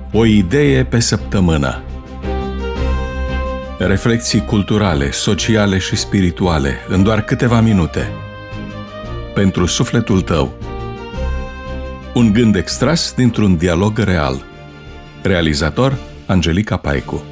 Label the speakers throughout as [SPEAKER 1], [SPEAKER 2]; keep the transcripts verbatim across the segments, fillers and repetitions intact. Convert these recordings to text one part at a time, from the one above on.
[SPEAKER 1] O idee pe săptămână. Reflexii culturale, sociale și spirituale în doar câteva minute. Pentru sufletul tău. Un gând extras dintr-un dialog real. Realizator Angelica Paicu.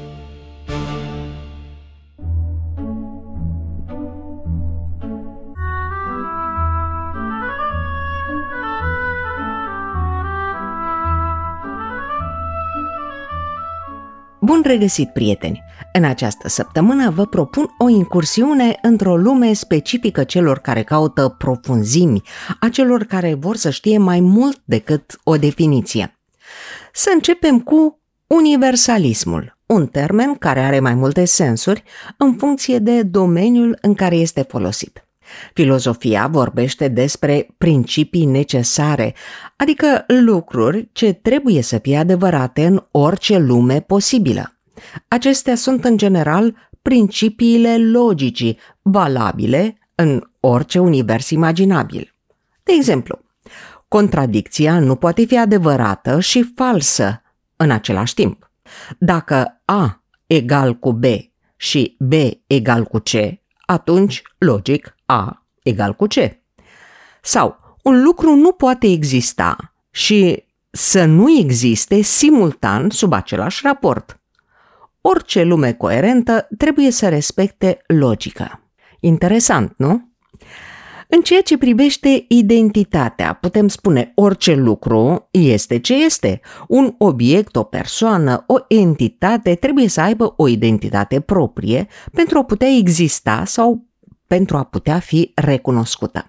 [SPEAKER 2] Bun regăsit, prieteni! În această săptămână vă propun o incursiune într-o lume specifică celor care caută profunzimi, a celor care vor să știe mai mult decât o definiție. Să începem cu universalismul, un termen care are mai multe sensuri în funcție de domeniul în care este folosit. Filozofia vorbește despre principii necesare, adică lucruri ce trebuie să fie adevărate în orice lume posibilă. Acestea sunt în general principiile logicii, valabile în orice univers imaginabil. De exemplu, contradicția nu poate fi adevărată și falsă în același timp. Dacă A egal cu B și B egal cu C, atunci, logic, A egal cu C. Sau, un lucru nu poate exista și să nu existe simultan sub același raport. Orice lume coerentă trebuie să respecte logica. Interesant, nu? În ceea ce privește identitatea, putem spune orice lucru este ce este. Un obiect, o persoană, o entitate trebuie să aibă o identitate proprie pentru a putea exista sau pentru a putea fi recunoscută.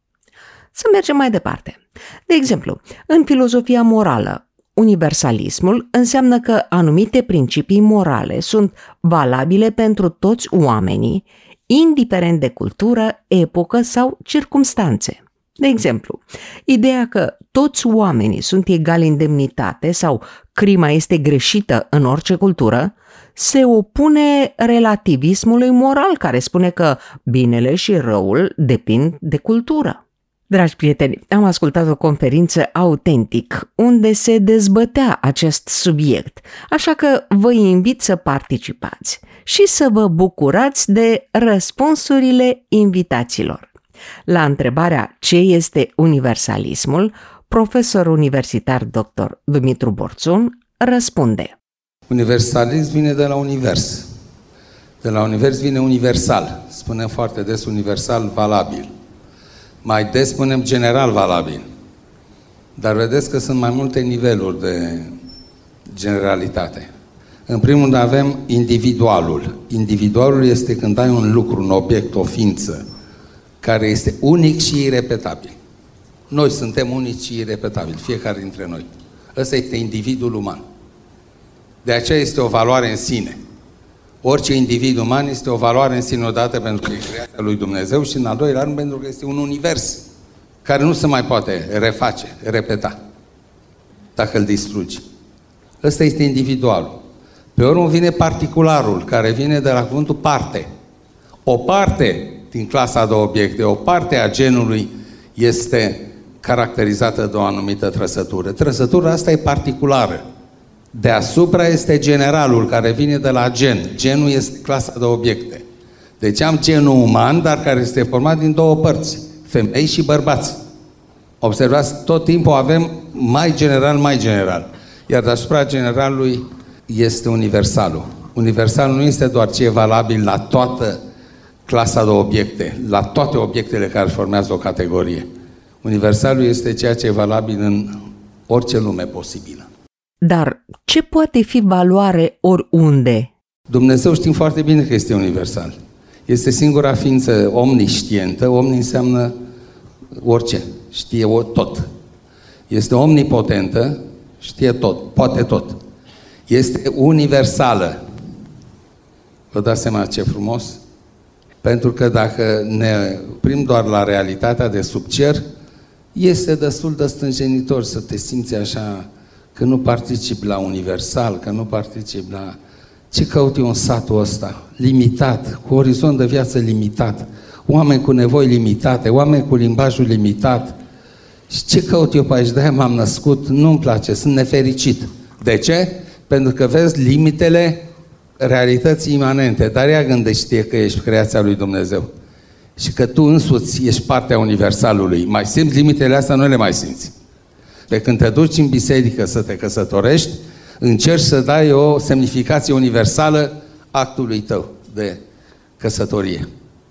[SPEAKER 2] Să mergem mai departe. De exemplu, în filozofia morală, universalismul înseamnă că anumite principii morale sunt valabile pentru toți oamenii, indiferent de cultură, epocă sau circumstanțe. De exemplu, ideea că toți oamenii sunt egali în demnitate sau crima este greșită în orice cultură se opune relativismului moral care spune că binele și răul depind de cultură. Dragi prieteni, am ascultat o conferință Autentic unde se dezbătea acest subiect, așa că vă invit să participați și să vă bucurați de răspunsurile invitaților. La întrebarea ce este universalismul, profesor universitar doctor Dumitru Borțun răspunde:
[SPEAKER 3] Universalism vine de la univers. De la univers vine universal. Spunem foarte des universal valabil. Mai des spunem general valabil. Dar vedeți că sunt mai multe niveluri de generalitate. În primul rând avem individualul. Individualul este când ai un lucru, un obiect, o ființă, care este unic și irepetabil. Noi suntem unici și irepetabili, fiecare dintre noi. Ăsta este individul uman. De aceea este o valoare în sine. Orice individ uman este o valoare în sine odată pentru că e creația lui Dumnezeu și în al doilea rând pentru că este un univers care nu se mai poate reface, repeta, dacă îl distrugi. Ăsta este individualul. Pe urmă vine particularul, care vine de la cuvântul parte. O parte din clasa de obiecte, o parte a genului este caracterizată de o anumită trăsătură. Trăsătura asta e particulară. Deasupra este generalul, care vine de la gen. Genul este clasa de obiecte. Deci am genul uman, dar care este format din două părți, femei și bărbați. Observați, tot timpul avem mai general, mai general. Iar deasupra generalului este universalul. Universalul nu este doar ce e valabil la toată clasa de obiecte, la toate obiectele care formează o categorie. Universalul este ceea ce e valabil în orice lume posibilă.
[SPEAKER 2] Dar ce poate fi valoare oriunde?
[SPEAKER 3] Dumnezeu știm foarte bine că este universal. Este singura ființă omniștientă. Omni înseamnă orice, știe tot. Este omnipotentă, știe tot, poate tot. Este universală. Vă dați seama ce frumos? Pentru că dacă ne oprim doar la realitatea de sub cer, este destul de stânjenitor să te simți așa că nu participi la universal, că nu participi la... Ce caut eu în satul ăsta? Limitat, cu orizont de viață limitat, oameni cu nevoi limitate, oameni cu limbajul limitat. Și ce caut eu pe aici? De-aia m-am născut, nu-mi place, sunt nefericit. De ce? Pentru că vezi limitele realității imanente, dar ea gândește că ești creația lui Dumnezeu și că tu însuți ești partea universalului. Mai simți limitele astea? Nu le mai simți. Pe când te duci în biserică să te căsătorești, încerci să dai o semnificație universală actului tău de căsătorie.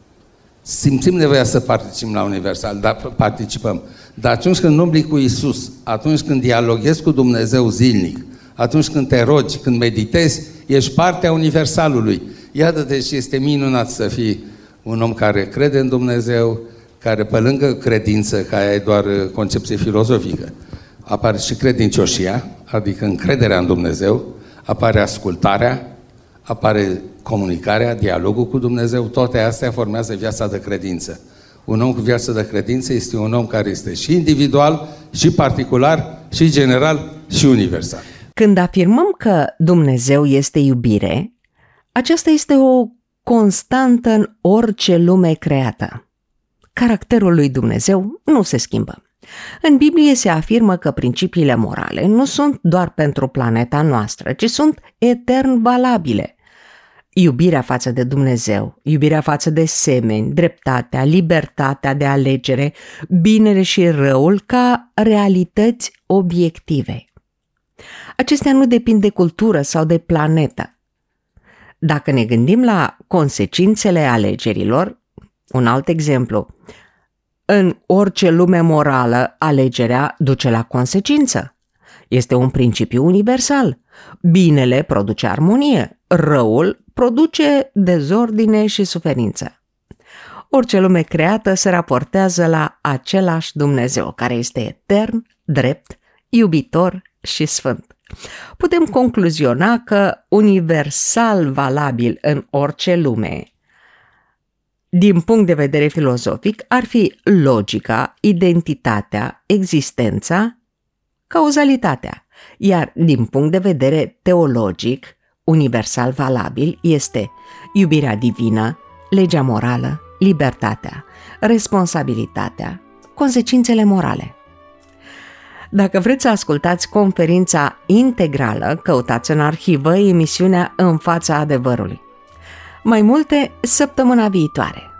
[SPEAKER 3] Simțim nevoia să participăm la universal, dar participăm. Dar atunci când umbli cu Iisus, atunci când dialoghezi cu Dumnezeu zilnic, atunci când te rogi, când meditezi, ești partea universalului. Iată de ce este minunat să fii un om care crede în Dumnezeu, care pe lângă credință, care e doar concepție filozofică, apare și credincioșia, adică încrederea în Dumnezeu, apare ascultarea, apare comunicarea, dialogul cu Dumnezeu, toate astea formează viața de credință. Un om cu viață de credință este un om care este și individual, și particular, și general, și universal.
[SPEAKER 2] Când afirmăm că Dumnezeu este iubire, aceasta este o constantă în orice lume creată. Caracterul lui Dumnezeu nu se schimbă. În Biblie se afirmă că principiile morale nu sunt doar pentru planeta noastră, ci sunt etern valabile. Iubirea față de Dumnezeu, iubirea față de semeni, dreptatea, libertatea de alegere, binele și răul ca realități obiective. Acestea nu depind de cultură sau de planetă. Dacă ne gândim la consecințele alegerilor, un alt exemplu, în orice lume morală, alegerea duce la consecință. Este un principiu universal. Binele produce armonie, răul produce dezordine și suferință. Orice lume creată se raportează la același Dumnezeu, care este etern, drept, iubitor și sfânt. Putem concluziona că universal valabil în orice lume, din punct de vedere filozofic, ar fi logica, identitatea, existența, cauzalitatea, iar din punct de vedere teologic, universal valabil este iubirea divină, legea morală, libertatea, responsabilitatea, consecințele morale. Dacă vreți să ascultați conferința integrală, căutați în arhivă emisiunea În fața adevărului. Mai multe săptămâna viitoare.